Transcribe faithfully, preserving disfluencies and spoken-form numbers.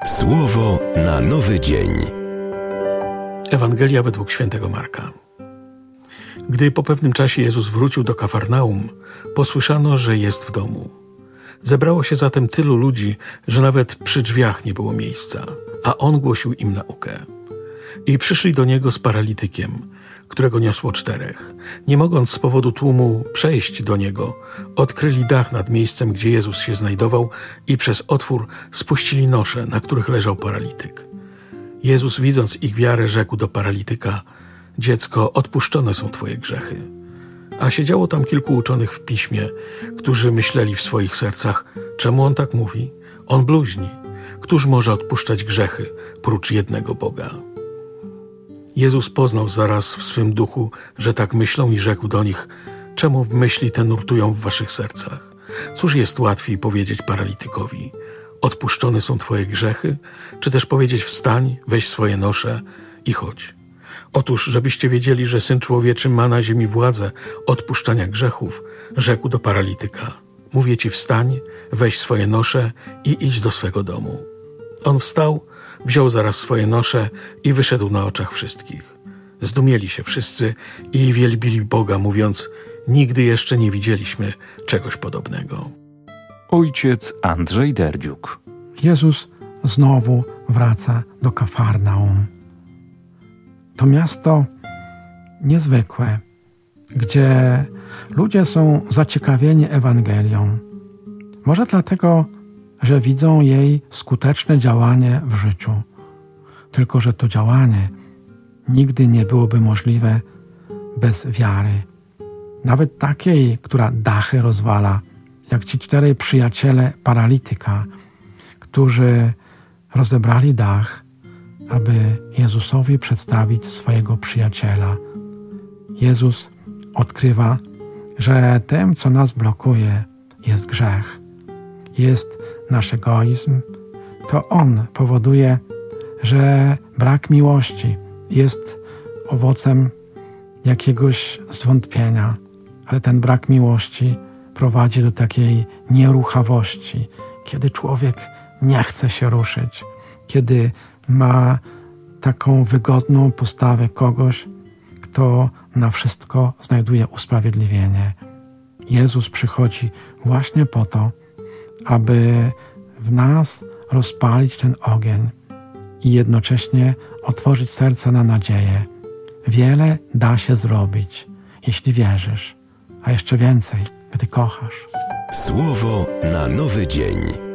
Słowo na nowy dzień. Ewangelia według świętego Marka. Gdy po pewnym czasie Jezus wrócił do Kafarnaum, posłyszano, że jest w domu. Zebrało się zatem tylu ludzi, że nawet przy drzwiach nie było miejsca, a On głosił im naukę. I przyszli do Niego z paralitykiem, którego niosło czterech. Nie mogąc z powodu tłumu przejść do Niego, odkryli dach nad miejscem, gdzie Jezus się znajdował i przez otwór spuścili nosze, na których leżał paralityk. Jezus, widząc ich wiarę, rzekł do paralityka: dziecko, odpuszczone są twoje grzechy. A siedziało tam kilku uczonych w piśmie, którzy myśleli w swoich sercach: czemu on tak mówi? On bluźni. Któż może odpuszczać grzechy, prócz jednego Boga? Jezus poznał zaraz w swym duchu, że tak myślą, i rzekł do nich: czemu myśli te nurtują w waszych sercach? Cóż jest łatwiej powiedzieć paralitykowi: odpuszczone są twoje grzechy, czy też powiedzieć: wstań, weź swoje nosze i chodź? Otóż, żebyście wiedzieli, że Syn Człowieczy ma na ziemi władzę odpuszczania grzechów, rzekł do paralityka: mówię ci, wstań, weź swoje nosze i idź do swego domu. On wstał, wziął zaraz swoje nosze i wyszedł na oczach wszystkich. Zdumieli się wszyscy i wielbili Boga, mówiąc: nigdy jeszcze nie widzieliśmy czegoś podobnego. Ojciec Andrzej Derdziuk. Jezus znowu wraca do Kafarnaum. To miasto niezwykłe, gdzie ludzie są zaciekawieni Ewangelią. Może dlatego, że widzą jej skuteczne działanie w życiu. Tylko że to działanie nigdy nie byłoby możliwe bez wiary. Nawet takiej, która dachy rozwala, jak ci czterej przyjaciele paralityka, którzy rozebrali dach, aby Jezusowi przedstawić swojego przyjaciela. Jezus odkrywa, że tym, co nas blokuje, jest grzech. Jest nasz egoizm. To on powoduje, że brak miłości jest owocem jakiegoś zwątpienia, ale ten brak miłości prowadzi do takiej nieruchawości, kiedy człowiek nie chce się ruszyć, kiedy ma taką wygodną postawę kogoś, kto na wszystko znajduje usprawiedliwienie. Jezus przychodzi właśnie po to, aby w nas rozpalić ten ogień i jednocześnie otworzyć serce na nadzieję. Wiele da się zrobić, jeśli wierzysz, a jeszcze więcej, gdy kochasz. Słowo na nowy dzień.